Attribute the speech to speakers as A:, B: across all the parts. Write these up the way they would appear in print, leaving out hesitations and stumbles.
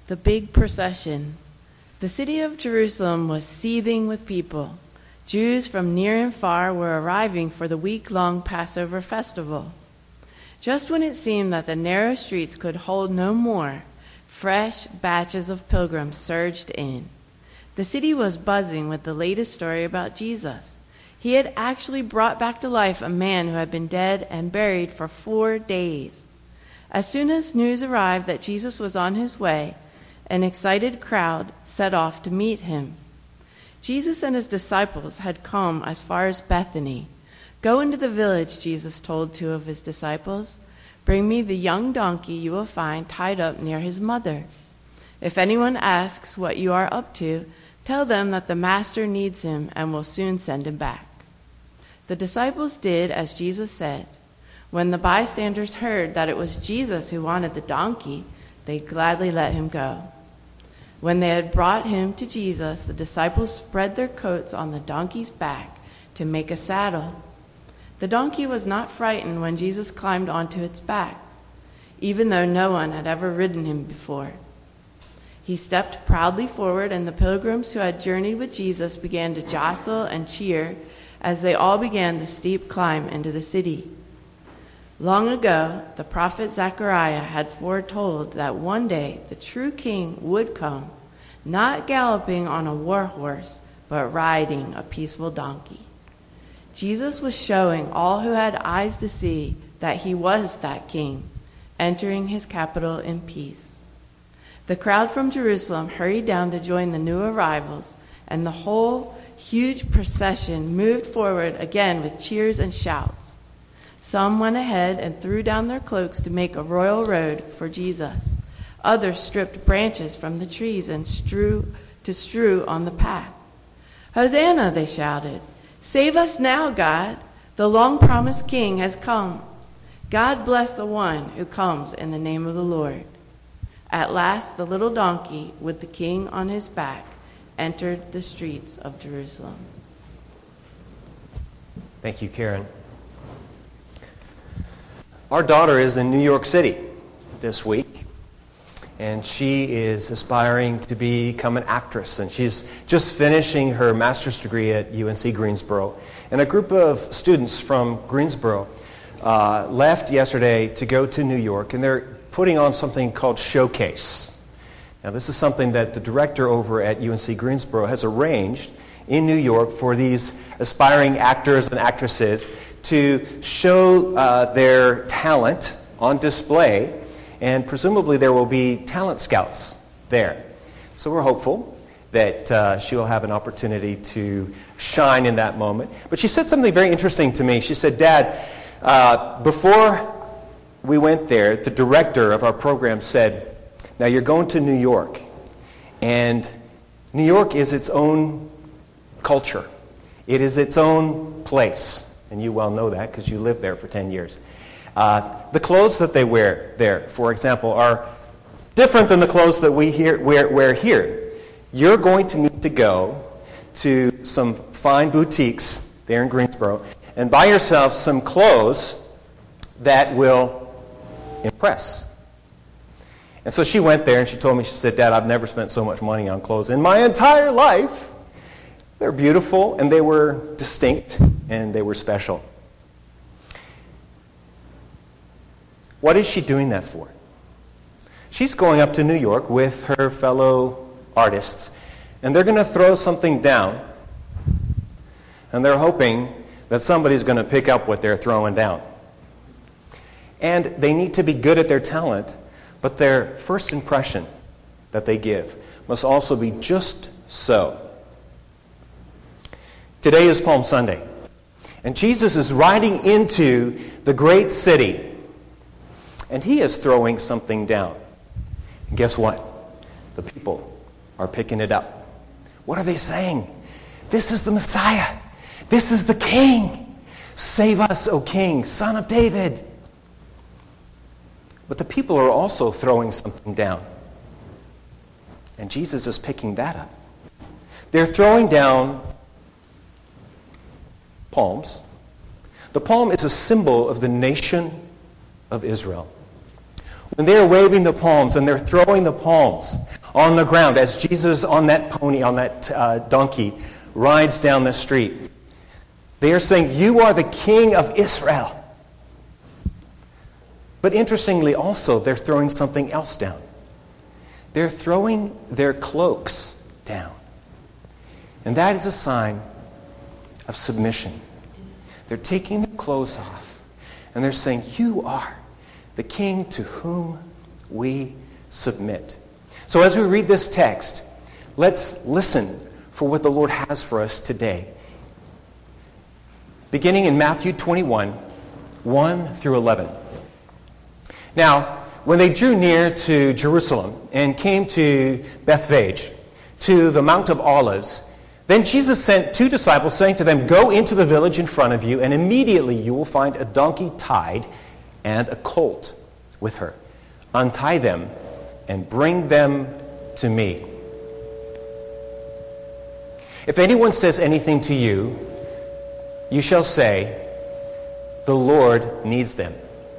A: The big procession. The city of Jerusalem was seething with people. Jews from near and far were arriving for the week-long Passover festival. Just when it seemed that the narrow streets could hold no more, fresh batches of pilgrims surged in. The city was buzzing with the latest story about Jesus. He had actually brought back to life a man who had been dead and buried for 4 days. As soon as news arrived that Jesus was on his way, an excited crowd set off to meet him. Jesus and his disciples had come as far as Bethany. "Go into the village," Jesus told 2 of his disciples. "Bring me the young donkey you will find tied up near his mother. If anyone asks what you are up to, tell them that the master needs him and will soon send him back." The disciples did as Jesus said. When the bystanders heard that it was Jesus who wanted the donkey, they gladly let him go. When they had brought him to Jesus, the disciples spread their coats on the donkey's back to make a saddle. The donkey was not frightened when Jesus climbed onto its back, even though no one had ever ridden him before. He stepped proudly forward, and the pilgrims who had journeyed with Jesus began to jostle and cheer as they all began the steep climb into the city. Long ago, the prophet Zechariah had foretold that one day the true king would come, not galloping on a war horse, but riding a peaceful donkey. Jesus was showing all who had eyes to see that he was that king, entering his capital in peace. The crowd from Jerusalem hurried down to join the new arrivals, and the whole huge procession moved forward again with cheers and shouts. Some went ahead and threw down their cloaks to make a royal road for Jesus. Others stripped branches from the trees and strew on the path. "Hosanna," they shouted. "Save us now, God. The long-promised King has come. God bless the one who comes in the name of the Lord." At last, the little donkey with the king on his back entered the streets of Jerusalem.
B: Thank you, Karen. Our daughter is in New York City this week, and she is aspiring to become an actress, and she's just finishing her master's degree at UNC Greensboro. And a group of students from Greensboro left yesterday to go to New York, and they're putting on something called Showcase. Now, this is something that the director over at UNC Greensboro has arranged in New York for these aspiring actors and actresses to show their talent on display, and presumably there will be talent scouts there. So we're hopeful that she will have an opportunity to shine in that moment. But she said something very interesting to me. She said, "Dad, before we went there, the director of our program said, 'Now you're going to New York, and New York is its own culture. It is its own place.'" And you well know that because you lived there for 10 years. The clothes that they wear there, for example, are different than the clothes that we wear here. You're going to need to go to some fine boutiques there in Greensboro and buy yourself some clothes that will impress. And so she went there and she told me, she said, "Dad, I've never spent so much money on clothes in my entire life. They're beautiful, and they were distinct, and they were special." What is she doing that for? She's going up to New York with her fellow artists, and they're going to throw something down, and they're hoping that somebody's going to pick up what they're throwing down. And they need to be good at their talent, but their first impression that they give must also be just so. Today is Palm Sunday, and Jesus is riding into the great city, and he is throwing something down. And guess what? The people are picking it up. What are they saying? "This is the Messiah. This is the King. Save us, O King, Son of David." But the people are also throwing something down, and Jesus is picking that up. They're throwing down palms. The palm is a symbol of the nation of Israel. when they are waving the palms and they're throwing the palms on the ground as Jesus on that pony, on that donkey, rides down the street, they are saying, "You are the King of Israel." But interestingly also, they're throwing something else down. They're throwing their cloaks down. And that is a sign of submission. They're taking their clothes off, and they're saying, "You are the King to whom we submit." So as we read this text, let's listen for what the Lord has for us today. Beginning in Matthew 21, 1 through 11. Now, when they drew near to Jerusalem and came to Bethphage, to the Mount of Olives, then Jesus sent 2 disciples, saying to them, "Go into the village in front of you, and immediately you will find a donkey tied and a colt with her. Untie them and bring them to me. If anyone says anything to you, you shall say, 'The Lord needs them.'"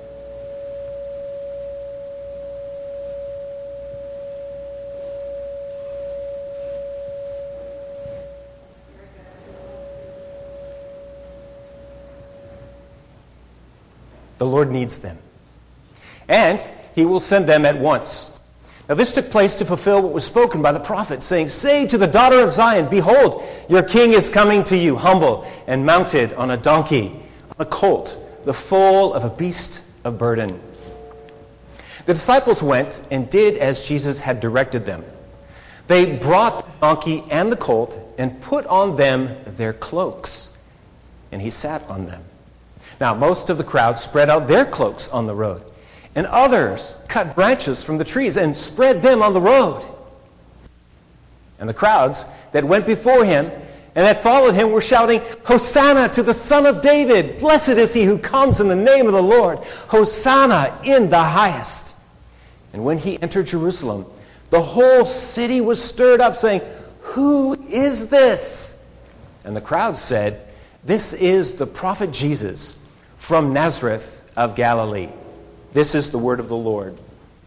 B: The Lord needs them. And he will send them at once. Now this took place to fulfill what was spoken by the prophet, saying, "Say to the daughter of Zion, behold, your king is coming to you, humble and mounted on a donkey, on a colt, the foal of a beast of burden." The disciples went and did as Jesus had directed them. They brought the donkey and the colt and put on them their cloaks, and he sat on them. Now, most of the crowd spread out their cloaks on the road, and others cut branches from the trees and spread them on the road. And the crowds that went before him and that followed him were shouting, "Hosanna to the Son of David! Blessed is he who comes in the name of the Lord! Hosanna in the highest!" And when he entered Jerusalem, the whole city was stirred up, saying, "Who is this?" And the crowd said, "This is the prophet Jesus from Nazareth of Galilee." This is the word of the Lord.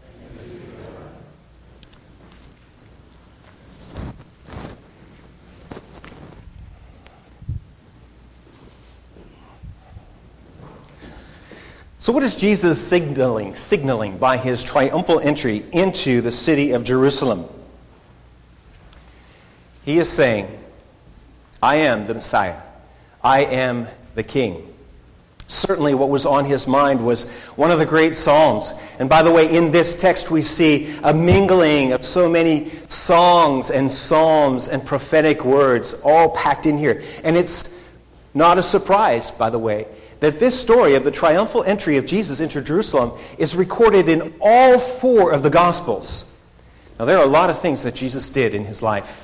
B: So what is Jesus signaling by his triumphal entry into the city of Jerusalem? He is saying, "I am the Messiah. I am the King." Certainly what was on his mind was one of the great Psalms. And by the way, in this text we see a mingling of so many songs and psalms and prophetic words all packed in here. And it's not a surprise, by the way, that this story of the triumphal entry of Jesus into Jerusalem is recorded in all 4 of the Gospels. Now there are a lot of things that Jesus did in his life.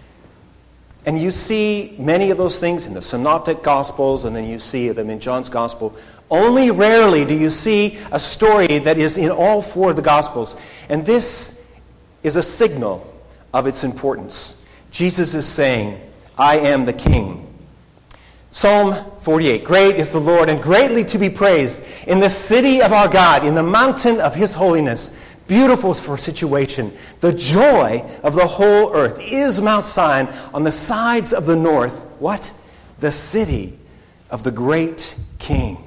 B: And you see many of those things in the Synoptic Gospels, and then you see them in John's Gospel. Only rarely do you see a story that is in all 4 of the Gospels. And this is a signal of its importance. Jesus is saying, "I am the King." Psalm 48, "Great is the Lord, and greatly to be praised in the city of our God, in the mountain of his holiness. Beautiful for situation. The joy of the whole earth is Mount Zion on the sides of the north." What? The city of the great King.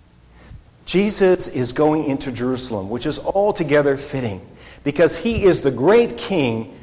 B: Jesus is going into Jerusalem, which is altogether fitting, because he is the great King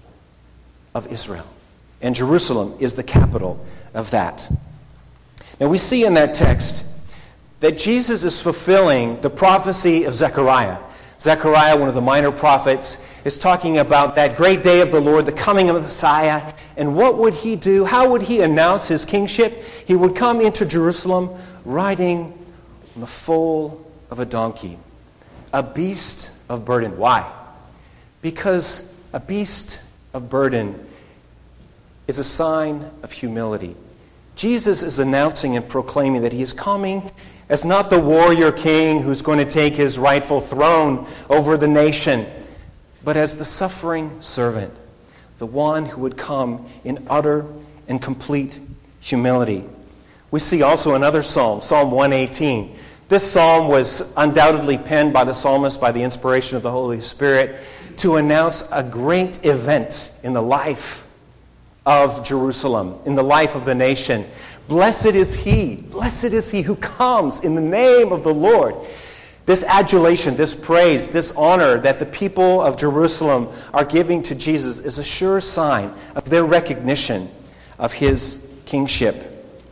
B: of Israel. And Jerusalem is the capital of that. Now we see in that text that Jesus is fulfilling the prophecy of Zechariah. Zechariah, one of the minor prophets, is talking about that great day of the Lord, the coming of the Messiah. And what would he do? How would he announce his kingship? He would come into Jerusalem riding on the foal of a donkey, a beast of burden. Why? Because a beast of burden is a sign of humility. Jesus is announcing and proclaiming that he is coming as not the warrior king who's going to take his rightful throne over the nation, but as the suffering servant, the one who would come in utter and complete humility. We see also another psalm, Psalm 118, This psalm was undoubtedly penned by the psalmist by the inspiration of the Holy Spirit to announce a great event in the life of Jerusalem, in the life of the nation. Blessed is he who comes in the name of the Lord. This adulation, this praise, this honor that the people of Jerusalem are giving to Jesus is a sure sign of their recognition of his kingship.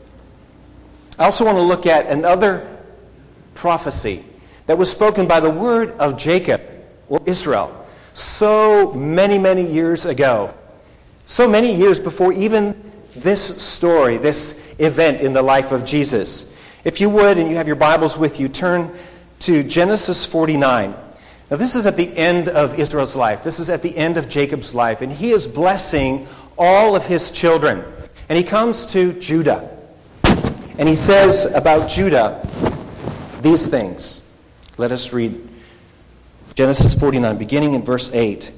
B: I also want to look at another prophecy that was spoken by the word of Jacob, or Israel, so many, many years ago. So many years before even this story, this event in the life of Jesus. If you would, and you have your Bibles with you, turn to Genesis 49. Now this is at the end of Israel's life. This is at the end of Jacob's life. And he is blessing all of his children. And he comes to Judah. And he says about Judah these things. Let us read Genesis 49, beginning in verse 8.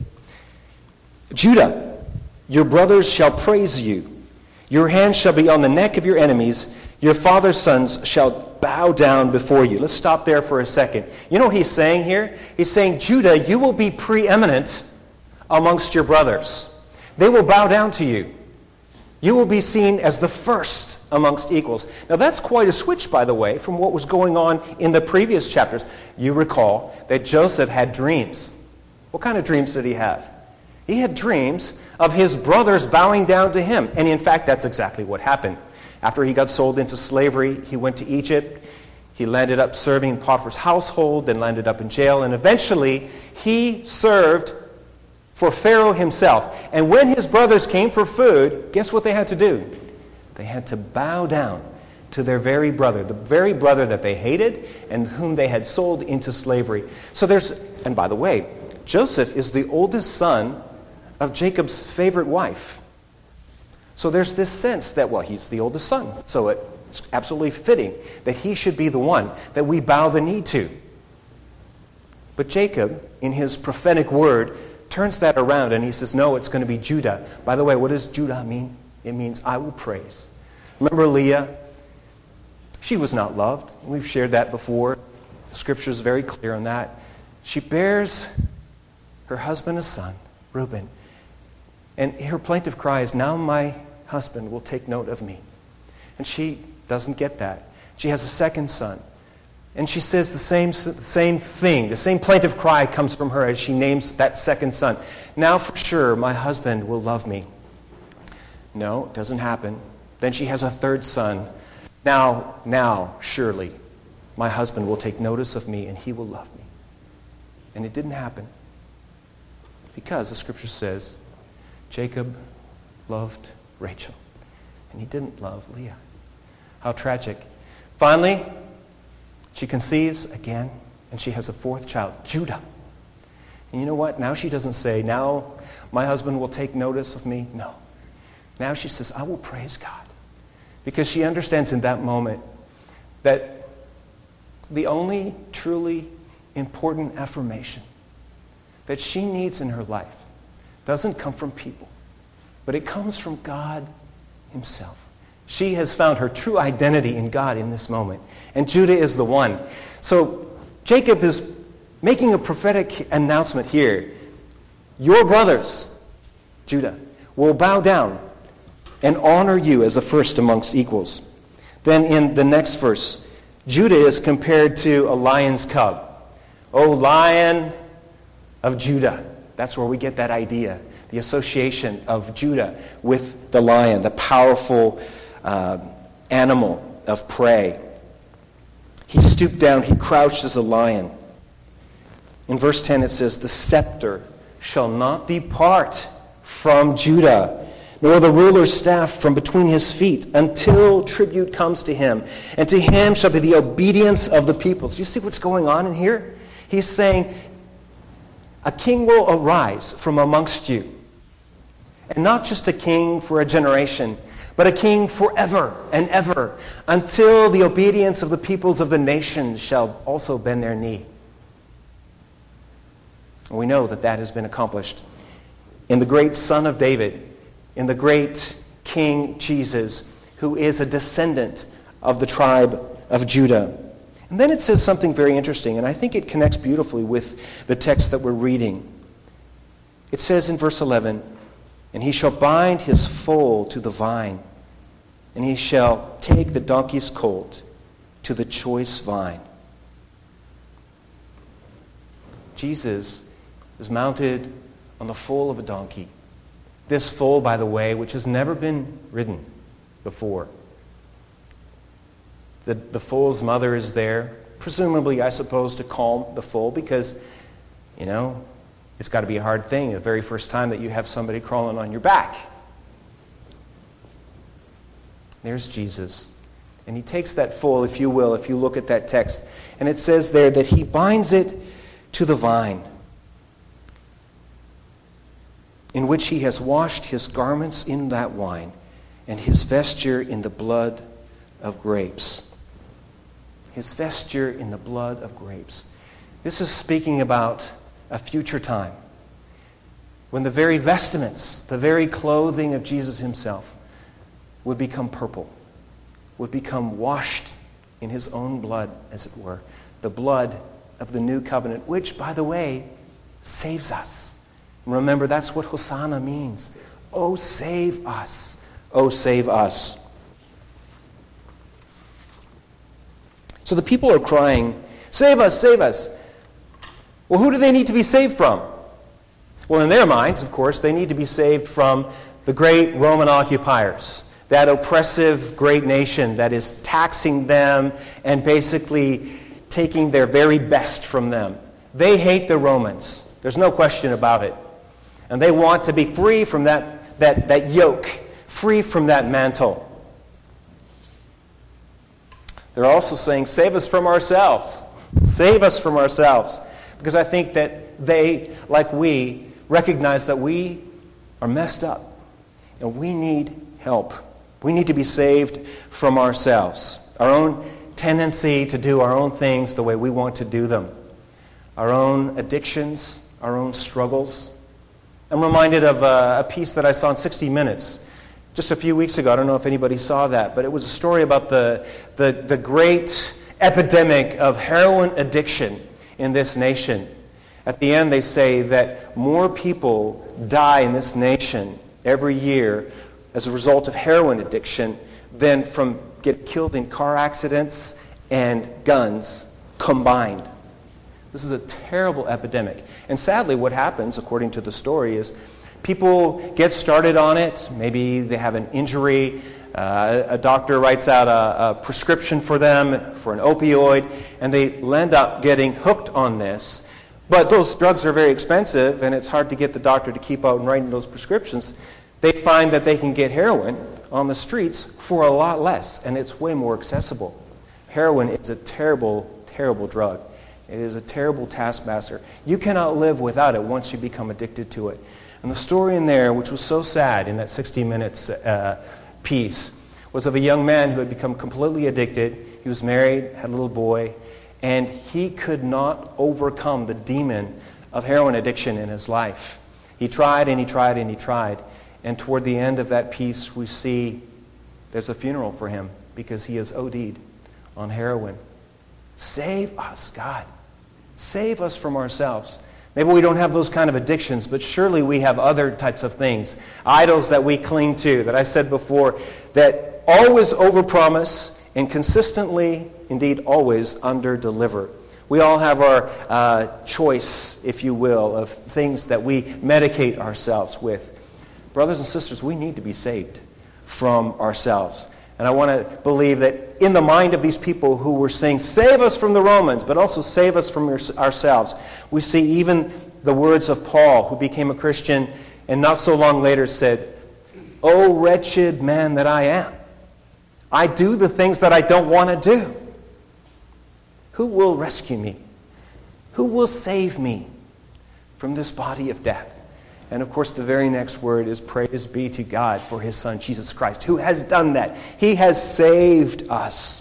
B: Judah, your brothers shall praise you. Your hand shall be on the neck of your enemies. Your father's sons shall bow down before you. Let's stop there for a second. You know what he's saying here? He's saying, Judah, you will be preeminent amongst your brothers. They will bow down to you. You will be seen as the first amongst equals. Now that's quite a switch, by the way, from what was going on in the previous chapters. You recall that Joseph had dreams. What kind of dreams did he have? He had dreams of his brothers bowing down to him. And in fact, that's exactly what happened. After he got sold into slavery, he went to Egypt. He landed up serving in Potiphar's household, then landed up in jail. And eventually, he served for Pharaoh himself. And when his brothers came for food, guess what they had to do? They had to bow down to their very brother, the very brother that they hated and whom they had sold into slavery. So and by the way, Joseph is the oldest son of Jacob's favorite wife. So there's this sense that, well, he's the oldest son. So it's absolutely fitting that he should be the one that we bow the knee to. But Jacob, in his prophetic word, turns that around and he says, no, it's going to be Judah. By the way, what does Judah mean? It means I will praise. Remember Leah? She was not loved. We've shared that before. The scripture is very clear on that. She bears her husband a son, Reuben. And her plaintive cry is, now my husband will take note of me. And she doesn't get that. She has a second son. And she says the same thing. The same plaintive cry comes from her as she names that second son. Now for sure, my husband will love me. No, it doesn't happen. Then she has a third son. Now, surely, my husband will take notice of me and he will love me. And it didn't happen. Because the scripture says, Jacob loved Rachel, and he didn't love Leah. How tragic. Finally, she conceives again, and she has a fourth child, Judah. And you know what? Now she doesn't say, now my husband will take notice of me. No. Now she says, I will praise God. Because she understands in that moment that the only truly important affirmation that she needs in her life doesn't come from people, but it comes from God himself. She has found her true identity in God in this moment. And Judah is the one. So Jacob is making a prophetic announcement here. Your brothers, Judah, will bow down and honor you as the first amongst equals. Then in the next verse, Judah is compared to a lion's cub. O Lion of Judah. That's where we get that idea, the association of Judah with the lion, the powerful animal of prey. He stooped down, he crouched as a lion. In verse 10 it says, the scepter shall not depart from Judah, nor the ruler's staff from between his feet, until tribute comes to him. And to him shall be the obedience of the peoples. Do you see what's going on in here? He's saying, a king will arise from amongst you. And not just a king for a generation, but a king forever and ever, until the obedience of the peoples of the nations shall also bend their knee. And we know that that has been accomplished in the great Son of David, in the great King Jesus, who is a descendant of the tribe of Judah. And then it says something very interesting, and I think it connects beautifully with the text that we're reading. It says in verse 11, "And he shall bind his foal to the vine, and he shall take the donkey's colt to the choice vine." Jesus is mounted on the foal of a donkey. This foal, by the way, which has never been ridden before. The foal's mother is there, presumably, I suppose, to calm the foal because, it's got to be a hard thing the very first time that you have somebody crawling on your back. There's Jesus. And he takes that foal, if you will, if you look at that text. And it says there that he binds it to the vine, in which he has washed his garments in that wine, and his vesture in the blood of grapes. His vesture in the blood of grapes. This is speaking about a future time when the very vestments, the very clothing of Jesus himself would become purple, would become washed in his own blood, as it were, the blood of the new covenant, which, by the way, saves us. Remember, that's what Hosanna means. Oh, save us. Oh, save us. So the people are crying, "Save us, save us." Well, who do they need to be saved from? Well, in their minds, of course, they need to be saved from the great Roman occupiers, that oppressive great nation that is taxing them and basically taking their very best from them. They hate the Romans. There's no question about it. And they want to be free from that yoke, free from that mantle. They're also saying, "Save us from ourselves. Save us from ourselves." Because I think that they, like we, recognize that we are messed up and we need help. We need to be saved from ourselves, our own tendency to do our own things the way we want to do them, our own addictions, our own struggles. I'm reminded of a piece that I saw in 60 Minutes just a few weeks ago. I don't know if anybody saw that, but it was a story about the great epidemic of heroin addiction in this nation. At the end, they say that more people die in this nation every year as a result of heroin addiction than from get killed in car accidents and guns combined. This is a terrible epidemic. And sadly, what happens, according to the story, is people get started on it. Maybe they have an injury. A doctor writes out a prescription for them for an opioid, and they end up getting hooked on this. But those drugs are very expensive, and it's hard to get the doctor to keep out and writing those prescriptions. They find that they can get heroin on the streets for a lot less, and it's way more accessible. Heroin is a terrible, terrible drug. It is a terrible taskmaster. You cannot live without it once you become addicted to it. And the story in there, which was so sad in that 60 Minutes piece, was of a young man who had become completely addicted. He was married, had a little boy, and he could not overcome the demon of heroin addiction in his life. He tried and he tried and he tried. And toward the end of that piece, we see there's a funeral for him because he has OD'd on heroin. Save us, God. Save us from ourselves. Maybe we don't have those kind of addictions, but surely we have other types of things. Idols that we cling to, that I said before, that always overpromise and consistently, indeed always, underdeliver. We all have our choice, if you will, of things that we medicate ourselves with. Brothers and sisters, we need to be saved from ourselves. And I want to believe that in the mind of these people who were saying, "Save us from the Romans," but also save us from ourselves, we see even the words of Paul, who became a Christian and not so long later said, "O wretched man that I am, I do the things that I don't want to do. Who will rescue me? Who will save me from this body of death?" And of course, the very next word is praise be to God for his Son, Jesus Christ, who has done that. He has saved us.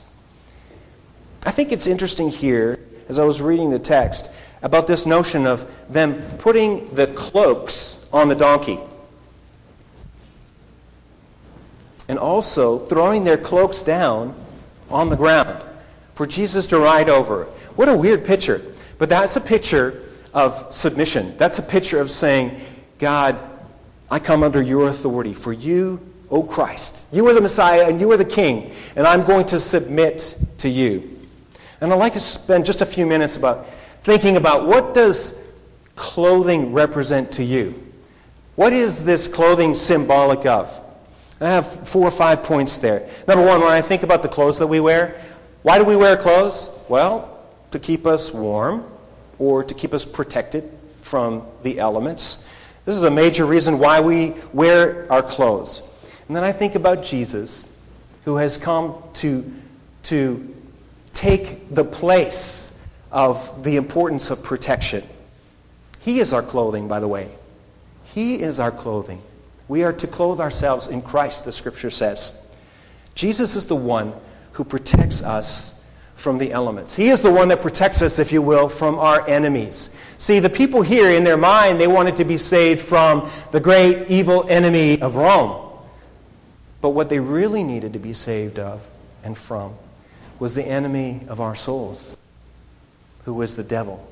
B: I think it's interesting here, as I was reading the text, about this notion of them putting the cloaks on the donkey and also throwing their cloaks down on the ground. for Jesus to ride over. What a weird picture. But that's a picture of submission. That's a picture of saying, God, I come under your authority. For you, O Christ, you are the Messiah and you are the King, and I'm going to submit to you. And I'd like to spend just a few minutes thinking about what does clothing represent to you? What is this clothing symbolic of? And I have 4 or 5 points there. Number one, when I think about the clothes that we wear, why do we wear clothes? Well, to keep us warm or to keep us protected from the elements. This is a major reason why we wear our clothes. And then I think about Jesus, who has come to take the place of the importance of protection. He is our clothing, by the way. He is our clothing. We are to clothe ourselves in Christ, the Scripture says. Jesus is the one who protects us from the elements. He is the one that protects us, if you will, from our enemies. See, the people here, in their mind, they wanted to be saved from the great evil enemy of Rome. But what they really needed to be saved of and from was the enemy of our souls, who was the devil.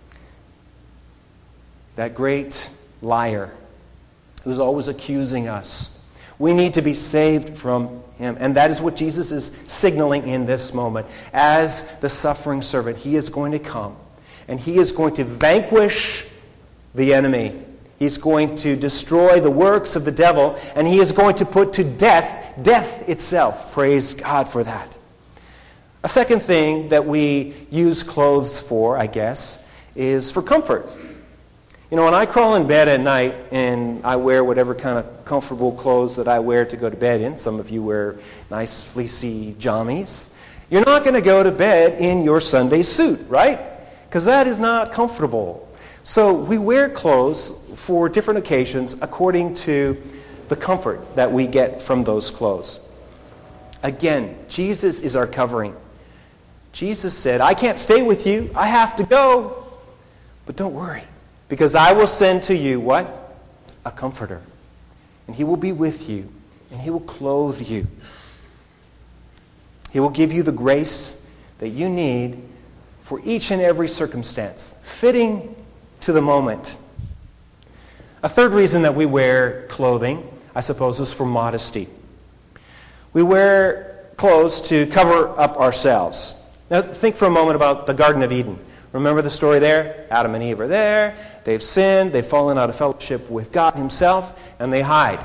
B: That great liar who's always accusing us. We need to be saved from him. And that is what Jesus is signaling in this moment. As the suffering servant, he is going to come and he is going to vanquish the enemy. He's going to destroy the works of the devil, and he is going to put to death itself. Praise God for that. A second thing that we use clothes for, I guess, is for comfort. You know, when I crawl in bed at night and I wear whatever kind of comfortable clothes that I wear to go to bed in, some of you wear nice fleecy jammies, you're not going to go to bed in your Sunday suit, right? Because that is not comfortable. So we wear clothes for different occasions according to the comfort that we get from those clothes. Again, Jesus is our covering. Jesus said, I can't stay with you. I have to go. But don't worry, because I will send to you what? A comforter. And he will be with you, and he will clothe you. He will give you the grace that you need for each and every circumstance, fitting to the moment. A third reason that we wear clothing, I suppose, is for modesty. We wear clothes to cover up ourselves. Now, think for a moment about the Garden of Eden. Remember the story there? Adam and Eve are there. They've sinned. They've fallen out of fellowship with God himself, and they hide.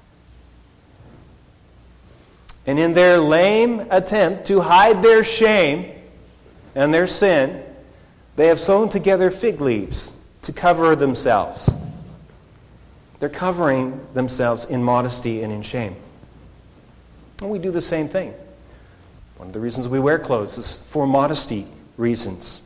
B: And in their lame attempt to hide their shame and their sin, they have sewn together fig leaves to cover themselves. They're covering themselves in modesty and in shame. And we do the same thing. One of the reasons we wear clothes is for modesty reasons.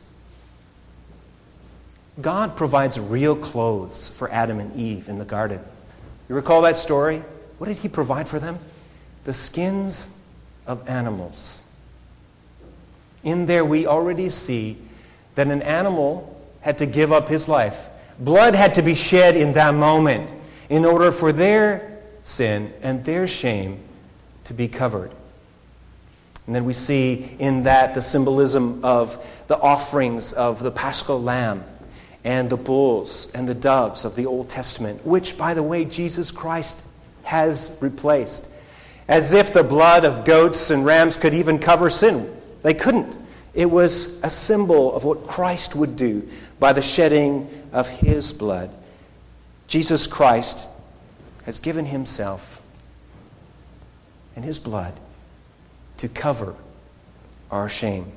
B: God provides real clothes for Adam and Eve in the garden. You recall that story? What did he provide for them? The skins of animals. In there we already see that an animal had to give up his life. Blood had to be shed in that moment in order for their sin and their shame to be covered. And then we see in that the symbolism of the offerings of the Paschal Lamb and the bulls and the doves of the Old Testament, which, by the way, Jesus Christ has replaced. As if the blood of goats and rams could even cover sin. They couldn't. It was a symbol of what Christ would do by the shedding of his blood. Jesus Christ has given himself and his blood to cover our shame.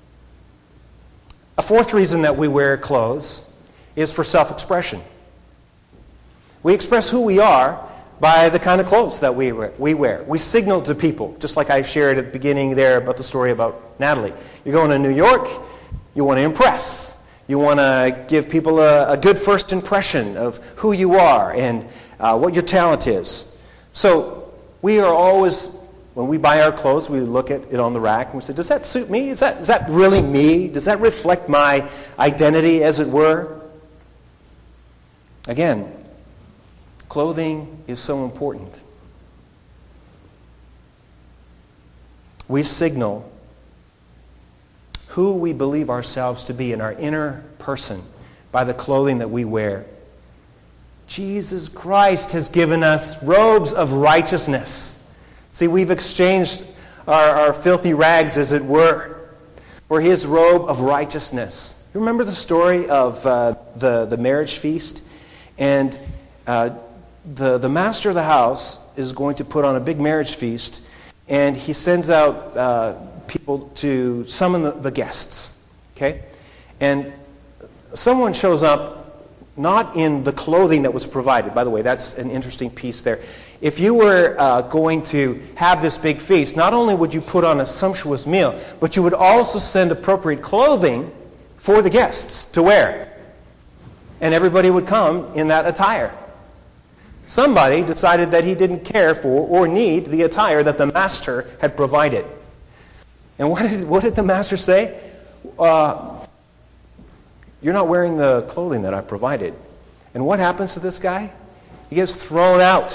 B: A fourth reason that we wear clothes is for self-expression. We express who we are by the kind of clothes that we wear. We signal to people, just like I shared at the beginning there about the story about Natalie. You're going to New York, you want to impress. You want to give people a good first impression of who you are and what your talent is. So we are always, when we buy our clothes, we look at it on the rack and we say, does that suit me? Is that really me? Does that reflect my identity, as it were? Again, clothing is so important. We signal who we believe ourselves to be in our inner person by the clothing that we wear. Jesus Christ has given us robes of righteousness. See, we've exchanged our filthy rags, as it were, for his robe of righteousness. You remember the story of the marriage feast? And the master of the house is going to put on a big marriage feast, and he sends out people to summon the guests. Okay? And someone shows up not in the clothing that was provided. By the way, that's an interesting piece there. If you were going to have this big feast, not only would you put on a sumptuous meal, but you would also send appropriate clothing for the guests to wear. And everybody would come in that attire. Somebody decided that he didn't care for or need the attire that the master had provided. And what did the master say? You're not wearing the clothing that I provided. And what happens to this guy? He gets thrown out.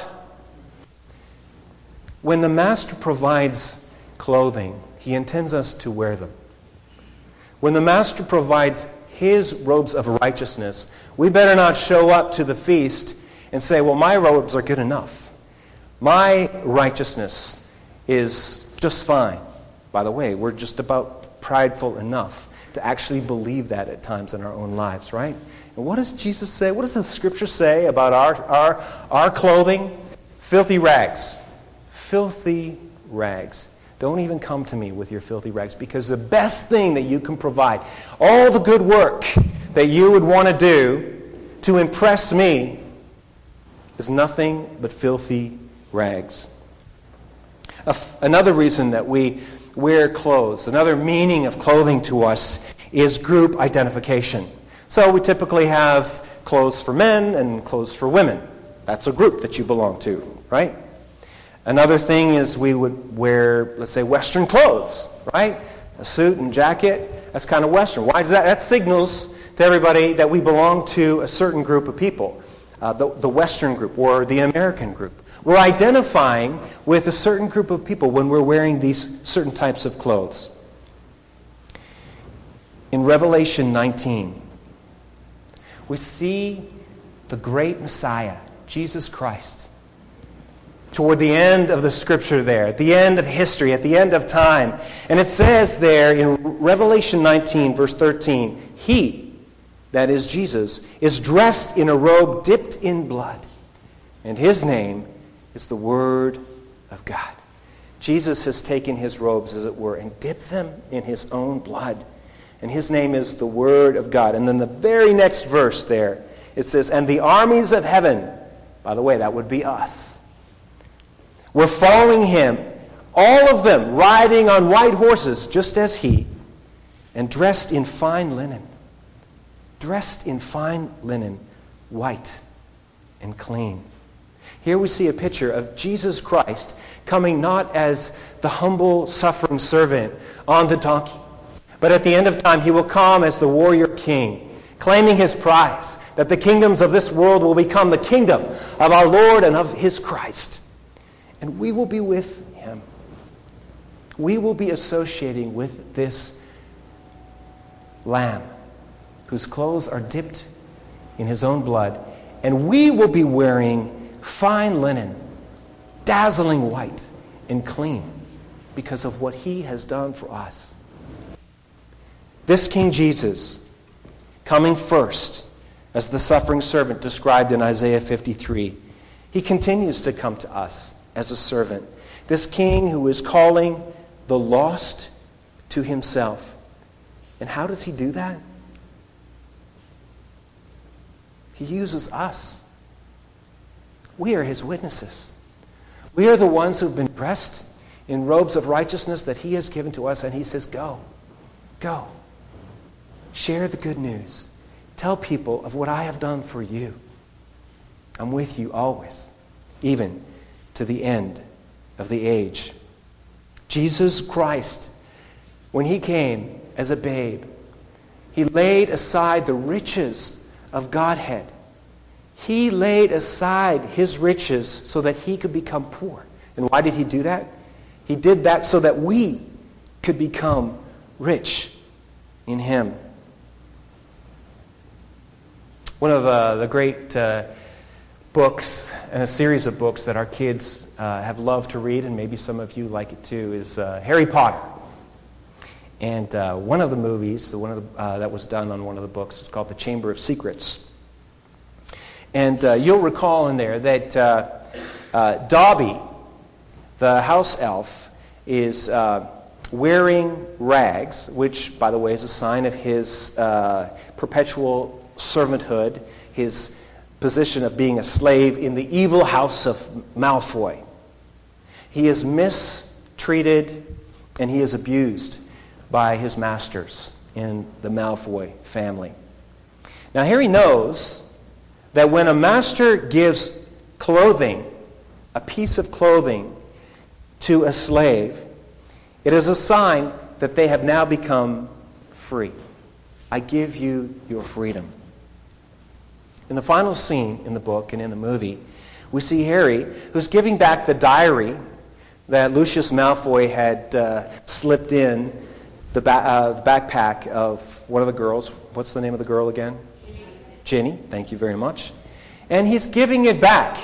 B: When the master provides clothing, he intends us to wear them. When the master provides his robes of righteousness, we better not show up to the feast and say, well, my robes are good enough. My righteousness is just fine. By the way, we're just about prideful enough to actually believe that at times in our own lives, right? And what does Jesus say? What does the Scripture say about our clothing? Filthy rags. Filthy rags. Don't even come to me with your filthy rags, because the best thing that you can provide, all the good work that you would want to do to impress me, is nothing but filthy rags. Another reason that we wear clothes, another meaning of clothing to us, is group identification. So we typically have clothes for men and clothes for women. That's a group that you belong to, right? Another thing is we would wear, let's say, Western clothes, right? A suit and jacket, that's kind of Western. Why does that? That signals to everybody that we belong to a certain group of people, the Western group or the American group. We're identifying with a certain group of people when we're wearing these certain types of clothes. In Revelation 19, we see the great Messiah, Jesus Christ. Toward the end of the Scripture there, at the end of history, at the end of time. And it says there in Revelation 19, verse 13, He, that is Jesus, is dressed in a robe dipped in blood, and His name is the Word of God. Jesus has taken His robes, as it were, and dipped them in His own blood. And His name is the Word of God. And then the very next verse there, it says, and the armies of heaven, by the way, that would be us, were following Him, all of them riding on white horses, just as He, and dressed in fine linen. Dressed in fine linen, white and clean. Here we see a picture of Jesus Christ coming not as the humble, suffering servant on the donkey, but at the end of time He will come as the warrior king, claiming His prize, that the kingdoms of this world will become the kingdom of our Lord and of His Christ. And we will be with Him. We will be associating with this Lamb whose clothes are dipped in His own blood. And we will be wearing fine linen, dazzling white and clean, because of what He has done for us. This King Jesus, coming first as the suffering servant described in Isaiah 53, He continues to come to us as a servant. This King who is calling the lost to Himself. And how does He do that? He uses us. We are His witnesses. We are the ones who've been dressed in robes of righteousness that He has given to us, and He says, go. Go. Share the good news. Tell people of what I have done for you. I'm with you always, even to the end of the age. Jesus Christ, when He came as a babe, He laid aside the riches of Godhead. He laid aside His riches so that He could become poor. And why did He do that? He did that so that we could become rich in Him. One of the great books, and a series of books that our kids have loved to read, and maybe some of you like it too, is Harry Potter. And one of the movies, that was done on one of the books, is called The Chamber of Secrets. And you'll recall in there that Dobby, the house elf, is wearing rags, which, by the way, is a sign of his perpetual servanthood, his position of being a slave in the evil house of Malfoy. He is mistreated and he is abused by his masters in the Malfoy family. Now, Harry knows that when a master gives clothing, a piece of clothing, to a slave, it is a sign that they have now become free. I give you your freedom. In the final scene in the book and in the movie, we see Harry, who's giving back the diary that Lucius Malfoy had slipped in the backpack of one of the girls. What's the name of the girl again? Ginny. Thank you very much. And he's giving it back.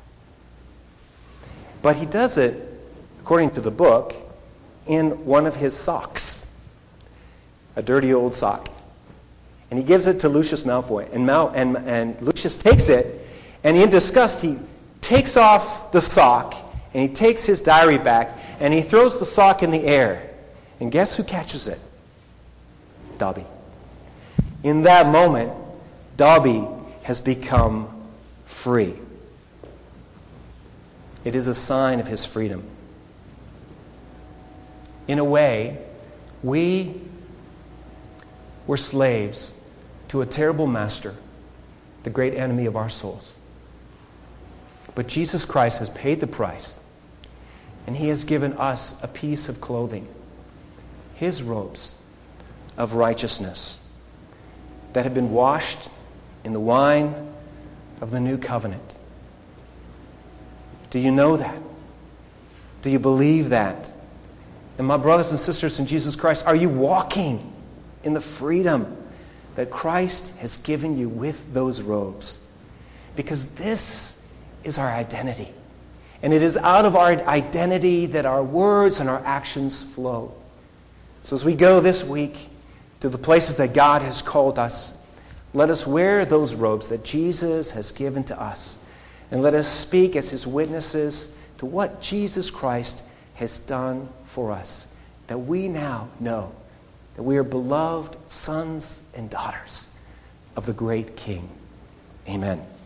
B: But he does it, according to the book, in one of his socks. A dirty old sock. And he gives it to Lucius Malfoy. And Lucius takes it, and in disgust, he takes off the sock, and he takes his diary back, and he throws the sock in the air. And guess who catches it? Dobby. In that moment, Dobby has become free. It is a sign of his freedom. In a way, we were slaves to a terrible master, the great enemy of our souls. But Jesus Christ has paid the price, and He has given us a piece of clothing, His robes of righteousness that have been washed in the wine of the new covenant. Do you know that? Do you believe that? And my brothers and sisters in Jesus Christ, are you walking in the freedom that Christ has given you with those robes? Because this is our identity. And it is out of our identity that our words and our actions flow. So as we go this week to the places that God has called us, let us wear those robes that Jesus has given to us. And let us speak as His witnesses to what Jesus Christ has done for us. That we now know that we are beloved sons and daughters of the great King. Amen.